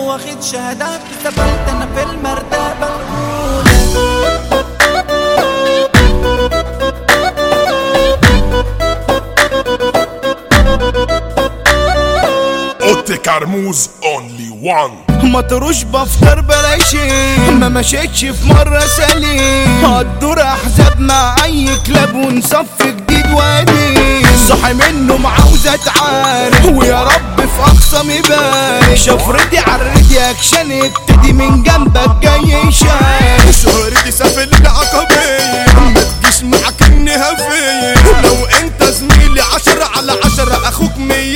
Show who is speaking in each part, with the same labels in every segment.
Speaker 1: واخد شهادات اتقبلت انا في المرتبة الاولى.
Speaker 2: اوتي كرموز اونلي وان.
Speaker 3: مطروش بفطر بلاشي ما مشيتش في مرة سليم، هتدور احزاب مع اي كلاب ونصف جديد وقديم. صاحي منه عاوز اتعارك ويا رب في اقصى مبارك، شفرتي عالردي اكشن ابتدي من جنبك جاي شاك.
Speaker 4: شهرتي سافل العقبية ما تجيش معاك انها فيا، لو انت زميلي 10/10 اخوك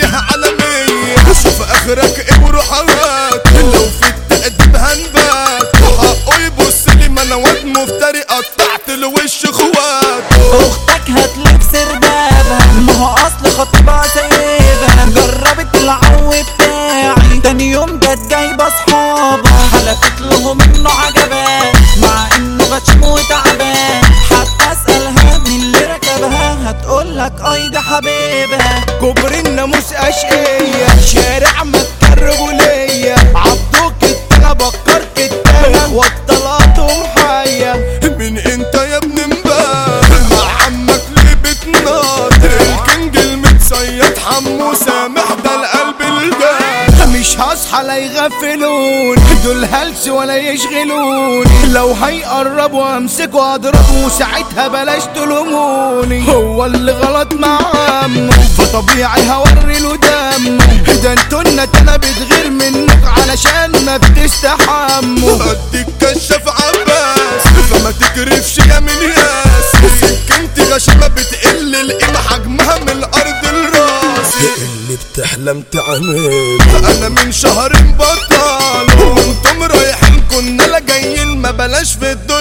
Speaker 4: 100/100. شوف اخرك ايه وروح هواك، لو في التأديب هنبات حقه يبص لي ما انا واد مفتري قطعت الوش اخوات.
Speaker 1: اختك هتلف سردابها ما هو اصل خطيبها سايبها، جربت العو بتاعي تاني يوم جت جايبه اصحابها، حلفت لهم انه عجبان مع انه غشيم وتعبان. حتى اسالها مين اللي ركبها هتقولك اي ده حبيبها.
Speaker 3: كبر الناموس اشقية شارع مكة الرجولية، عبدوك التلا بكرت التلا وطلعتهم حية.
Speaker 4: من انت يا ابن امبارح مع عمك ليه بتناطر؟ الكينج المتصيد حمو سامح ده القلب الجاد.
Speaker 3: مش هصحى لا يغفلون دول هلس ولا يشغلوني، لو هيقربوا امسكوا اضربوا ساعتها بلاش تلوموني. هو اللي غلط مع عمه فطبيعي هوري له دمه، ده انتوا انا بتغير منك علشان ما بتستحموا.
Speaker 4: اديك كشاف عباس فما تكرفش يا من ياس، سكنتي غشيمة بتقل القيمة حجمها من الارض الراس. اللي بتحلم تعمل انا من شهرين بطل وانتم رايحين كنا لا جايين، ما بلاش في الدور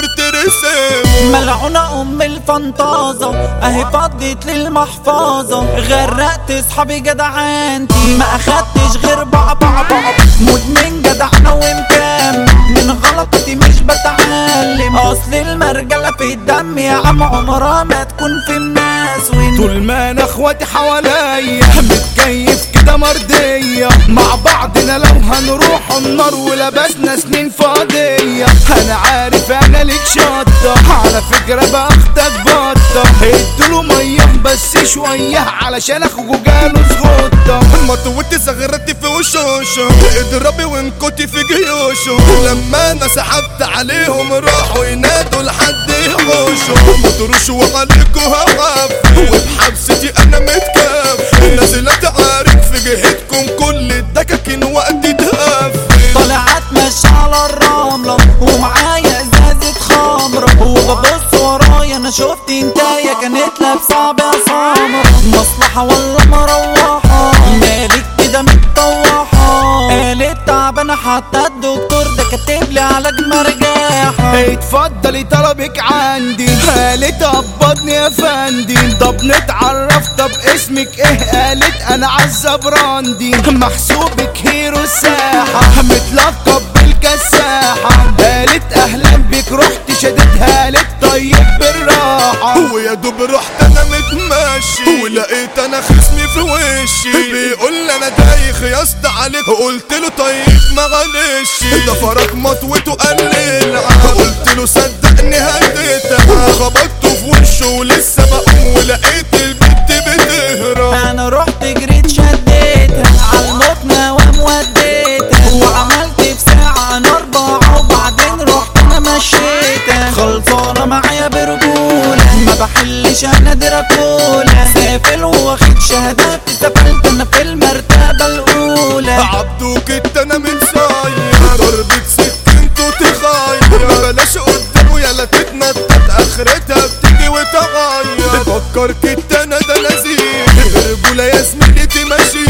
Speaker 4: ترسم.
Speaker 1: ملعونة ام الفنطازة اهي فضيت للمحفظة، غرقت اصحابي جدعانتي ما اخدتش غير بابا مدمن جدعنا ومكان من غلطتي مش بتعلم. اصل المرجلة في الدم يا عم عمرها ما تكون في الناس،
Speaker 3: طول ما انا اخواتي حواليا متكيف كده مرضية مع بعضنا، لو هنروح النار ولبسنا سنين فاضية. انا عارف انا ليك شطة على فكرة باخدك بطة، ادوله مية بس شوية علشان اخوكوا جاله زغطة.
Speaker 4: مطوتي زغرتي في وشوشه اضربي وانكتي في جيوشه، لما انا سحبت عليهم راحوا ينادوا لحد يحوشوا. مطروش وعليكوا هوقف وبحبستي انا متكفي، نازلة عارف في جهتكم كل الدكاكين وقتي تهف.
Speaker 1: طلعت ماشي على الرملة ومعايا ازازة خمرة، وببص ورايا انا شفت انتايه كانت لابسة عباية سمرة. مصلحة ولا مروحة مالك كده متطوحة، قالت تعبانة حتى الدكتور ده كاتبلي علاج مرجاحة.
Speaker 3: اتفضلي طلبك عندي، قالت قبضني يا فندي. طب نتعرف طب اسمك ايه؟ قالت انا عزة براندي، محسوبك هيرو الساحة متلقب بالكساحة. قالت اهلا بك رحت شدتها قالت طيب بالراحة.
Speaker 4: ويا دوب رحت انا متمشي ولقيت انا خصمي في وشي بيقول لي انا دايخ يا اسطى عليك، قلت له طيب معلش ده فرق مطوته قليل، قلت له صدقني هديتها خبطته في وشه ولسه بقوم ولقيت البت بتهرب.
Speaker 1: انا رحت جريت شديتها عالمكنة وموديتها، وعملت في ساعة انا 4 وبعدين رحت انا مشيتها. خلصانة معايا برجولة ما بحلش انا دراكولا، سافل واخد شهادات اتقبلت انا في المرتبة الاولى.
Speaker 4: عبدوك انا من صاير ضربة سكنته تخير، بلاش قدامه يلا تتنطط اخرتها بتيجي وتغير. بفكر انا ده لذيذ رجولة يا زميلي تمشي،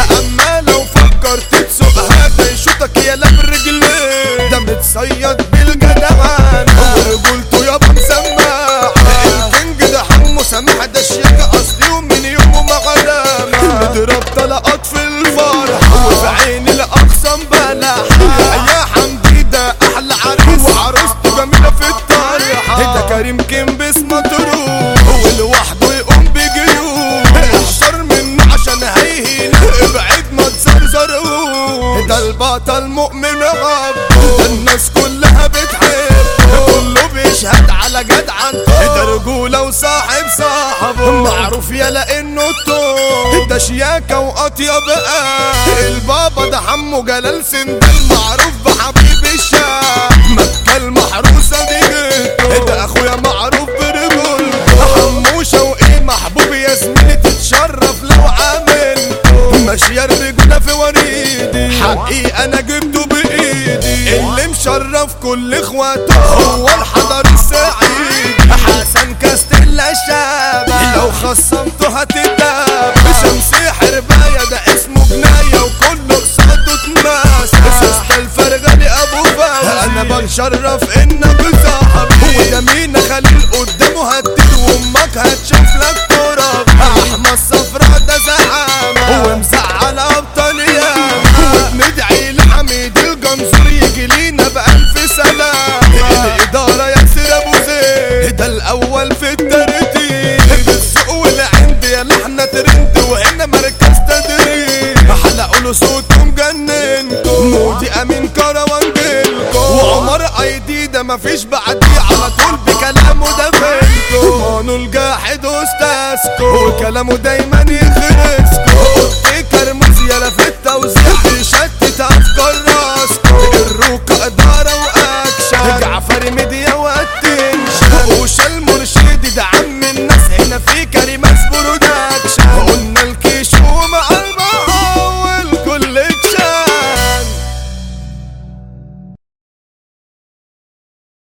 Speaker 4: اما لو فكرت تسوقها ده يشوطك يلا برجليه. ده متصيد بالجدعان ورجولته يابا مسمع، الكينج ده حمو سامح ده شياكة اصلي ومن يومه ما غلامة. نضرب طلقات في الفرح وفي عيني لاقصى مبلح، يا حمدي ده احلى عريس وعروسته جميلة في الطريحة. ده كريم كيمبس مطروح ولوحده يقوم بجيوب، احشر منه عشان هيهين ابعد ما تزرزروش. ده عالبطل مؤمن ربه، الناس كلها بتحبه، كله بيشهد على جدعنته، ده رجولة وصاحب صاحبه، معروف يلا انه التوب، ده شياكة واطيب البابا، ده حمو جلال سندال، معروف بحبيب الشعب، مكة المحروسة دي جيته، ده اخويا معروف برجولته، حمو شوقي محبوب يا زميلي تتشرف لو عاملته، ماشية الرجولة في وريدي، حقي انا جبته بايدي، اللي مشرف كل اخواته هو الحضر السعيد، حسن كاستيلا الشابة، لو خصمته هتتداب، شمسي حرباية ده اسمه جناية وكله قصاده تماس، سوسة الفرغلي ابو فوزي، انا بنشرف انك صاحبي، وده مين خليل قدامه هتدير وامك هتشوف لك تراب، احمد صفرا ده زعامة ومزعل ابطال ياما، وبندعي لحميد الجنزور يجي لينا بألف سلامة، الإدارة ياسر ابو زيد ده الاول في الترتيب، الذوق والعند يا لحنا ترند وهنا مركز تدريب، حلقوا له صوته مجننكم، مودي امين كروان جيلكم، وعمر ايدي ده مفيش بعديه على طول بكلامه ده فينكم، مانو الجاحد استاذكم وكلامه دايما